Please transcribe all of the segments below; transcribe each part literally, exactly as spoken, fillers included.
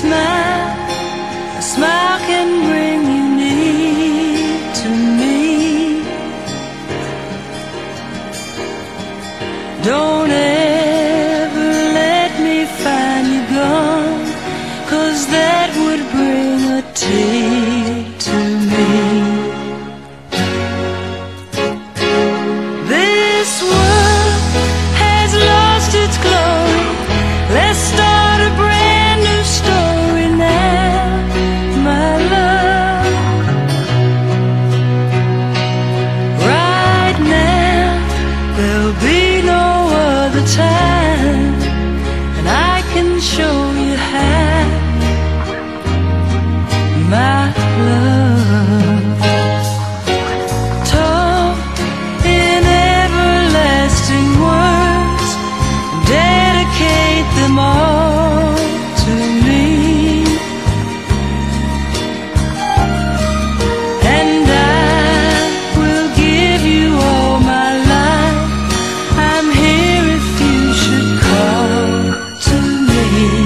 smile, a smile can bring you near to me. Don't ever let me find you gone, 'cause that would bring a tear to me. This world has lost its glory. Let's start a brand new story now, my love. Right now, there'll be no other time, and I can show you how, my love. Talk in everlasting words, dedicate them all to me, and I will give you all my life. I'm here if you should call to me.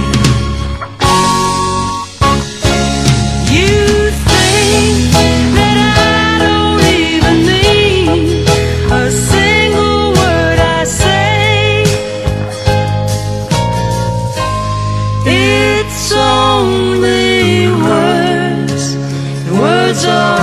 You think that I don't even mean a single word I say. It's only words, words are